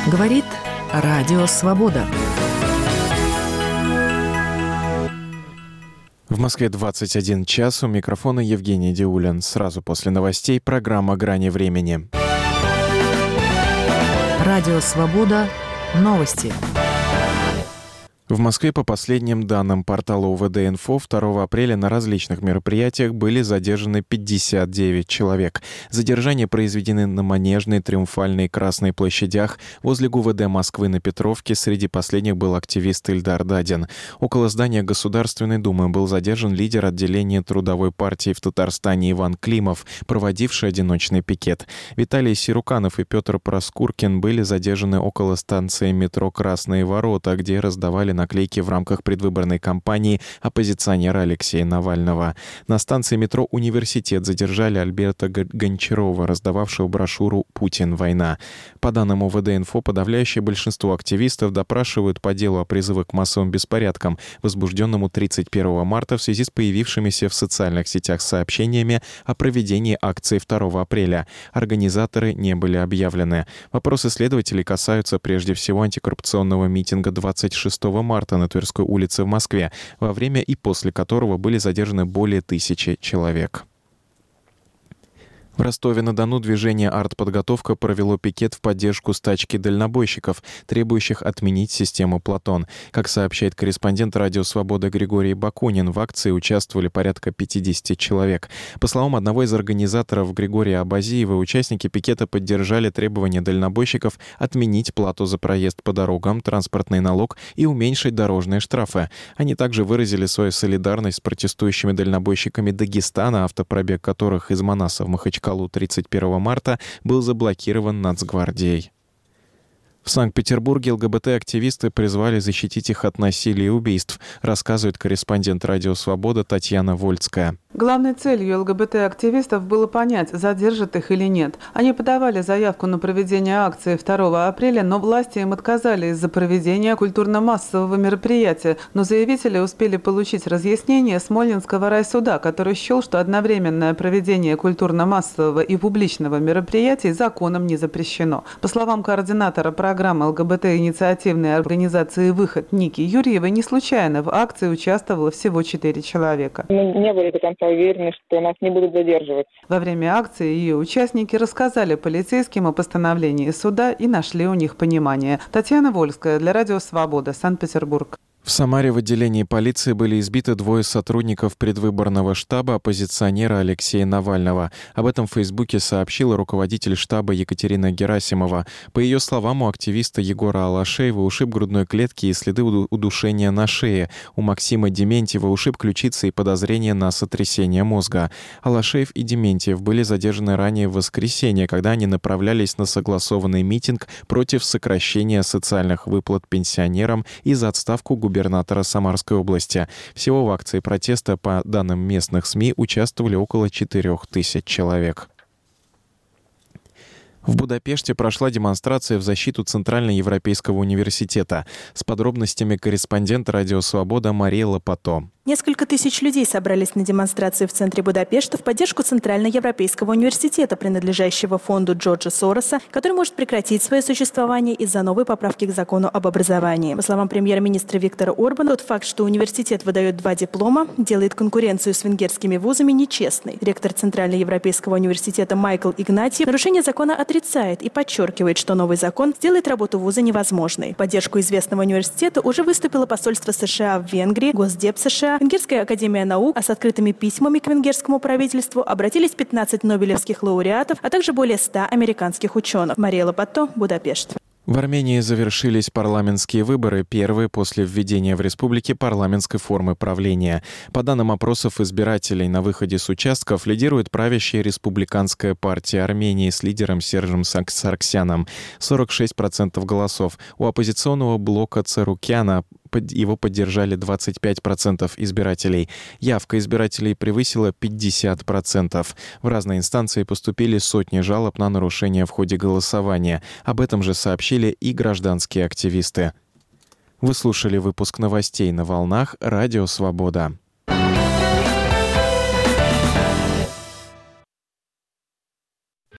Говорит Радио Свобода. В Москве 21 час. У микрофона Евгений Диулин. Сразу после новостей программа «Грани времени». Радио Свобода. Новости. В Москве, по последним данным портала УВД-Инфо, 2 апреля на различных мероприятиях были задержаны 59 человек. Задержания произведены на Манежной, Триумфальной и Красной площадях. Возле ГУВД Москвы на Петровке среди последних был активист Ильдар Дадин. Около здания Государственной Думы был задержан лидер отделения Трудовой партии в Татарстане Иван Климов, проводивший одиночный пикет. Виталий Сируканов и Петр Проскуркин были задержаны около станции метро «Красные ворота», где раздавали наклейки в рамках предвыборной кампании оппозиционера Алексея Навального. На станции метро «Университет» задержали Альберта Гончарова, раздававшего брошюру «Путин. Война». По данным УВД-Инфо, подавляющее большинство активистов допрашивают по делу о призыве к массовым беспорядкам, возбужденному 31 марта в связи с появившимися в социальных сетях сообщениями о проведении акции 2 апреля. Организаторы не были объявлены. Вопросы следователей касаются прежде всего антикоррупционного митинга 26 марта на Тверской улице в Москве, во время и после которого были задержаны более 1000 человек. В Ростове-на-Дону движение «Артподготовка» провело пикет в поддержку стачки дальнобойщиков, требующих отменить систему «Платон». Как сообщает корреспондент «Радио Свобода» Григорий Бакунин, в акции участвовали порядка 50 человек. По словам одного из организаторов Григория Абазиева, участники пикета поддержали требования дальнобойщиков отменить плату за проезд по дорогам, транспортный налог и уменьшить дорожные штрафы. Они также выразили свою солидарность с протестующими дальнобойщиками Дагестана, автопробег которых из Манаса в Махачкалу 31 марта был заблокирован Нацгвардией. В Санкт-Петербурге ЛГБТ-активисты призвали защитить их от насилия и убийств, рассказывает корреспондент «Радио Свобода» Татьяна Вольская. Главной целью ЛГБТ-активистов было понять, задержат их или нет. Они подавали заявку на проведение акции 2 апреля, но власти им отказали из-за проведения культурно-массового мероприятия. Но заявители успели получить разъяснение Смольнинского райсуда, который счел, что одновременное проведение культурно-массового и публичного мероприятий законом не запрещено. По словам координатора программы ЛГБТ-инициативной организации «Выход» Ники Юрьевой, не случайно в акции участвовало всего 4 человека. Мы не были до конца уверены, что нас не будут задерживать. Во время акции ее участники рассказали полицейским о постановлении суда и нашли у них понимание. Татьяна Вольская для Радио Свобода, Санкт-Петербург. В Самаре в отделении полиции были избиты 2 сотрудников предвыборного штаба оппозиционера Алексея Навального. Об этом в Фейсбуке сообщила руководитель штаба Екатерина Герасимова. По ее словам, у активиста Егора Алашеева ушиб грудной клетки и следы удушения на шее. У Максима Дементьева ушиб ключицы и подозрение на сотрясение мозга. Алашеев и Дементьев были задержаны ранее в воскресенье, когда они направлялись на согласованный митинг против сокращения социальных выплат пенсионерам и за отставку губернатора Самарской области. Всего в акции протеста, по данным местных СМИ, участвовали около 4000 человек. В Будапеште прошла демонстрация в защиту Центральноевропейского университета. С подробностями корреспондент «Радио Свобода» Мария Лопато. Несколько тысяч людей собрались на демонстрации в центре Будапешта в поддержку Центральноевропейского университета, принадлежащего фонду Джорджа Сороса, который может прекратить свое существование из-за новой поправки к закону об образовании. По словам премьер-министра Виктора Орбана, тот факт, что университет выдает 2 диплома, делает конкуренцию с венгерскими вузами нечестной. Ректор Центральноевропейского университета Майкл Игнатьев нарушение закона отрицает и подчеркивает, что новый закон сделает работу вуза невозможной. В поддержку известного университета уже выступило посольство США в Венгрии, Госдеп США, Венгерская академия наук, а с открытыми письмами к венгерскому правительству обратились 15 нобелевских лауреатов, а также более 100 американских ученых. Мария Лопато, Будапешт. В Армении завершились парламентские выборы, первые после введения в республике парламентской формы правления. По данным опросов избирателей, на выходе с участков лидирует правящая республиканская партия Армении с лидером Сержем Саргсяном – 46% голосов. У оппозиционного блока Царукяна его поддержали 25% избирателей. Явка избирателей превысила 50%. В разные инстанции поступили сотни жалоб на нарушения в ходе голосования. Об этом же сообщили и гражданские активисты. Вы слушали выпуск новостей на волнах «Радио Свобода».